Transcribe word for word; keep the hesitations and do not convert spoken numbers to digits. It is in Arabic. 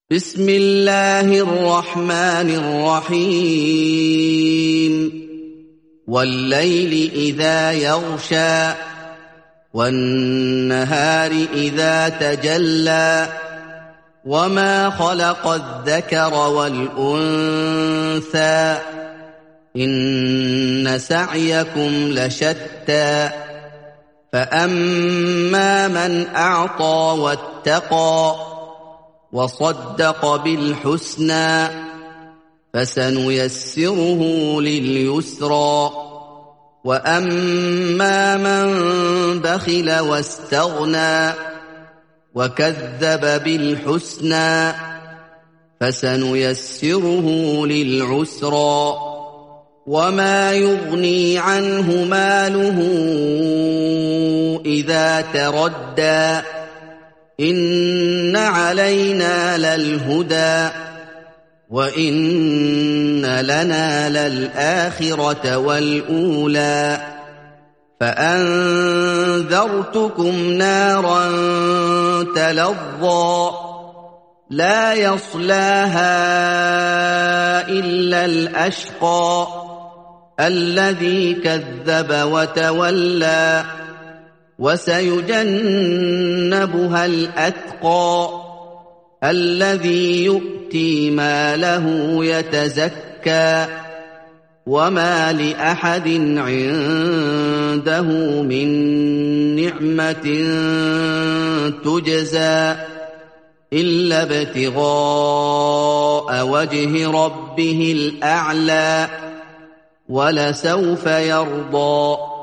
بسم الله الرحمن الرحيم والليل إذا يغشى والنهار إذا تجلى وما خلق الذكر والأنثى إن سعيكم لشتى فأما من أعطى واتقى وصدق بالحسنى فسنيسره لليسرى وأما من بخل واستغنى وكذب بالحسنى فسنيسره للعسرى وما يغني عنه ماله إذا تردى إن علينا للهدى وإن لنا للآخرة والأولى فأنذرتكم نارا تلظى لا يصلاها إلا الأشقى الذي كذب وتولى وسيجنبها الأتقى الذي يؤتي ماله يتزكى وما لأحد عنده من نعمة تجزى إلا ابتغاء وجه ربه الأعلى ولسوف يرضى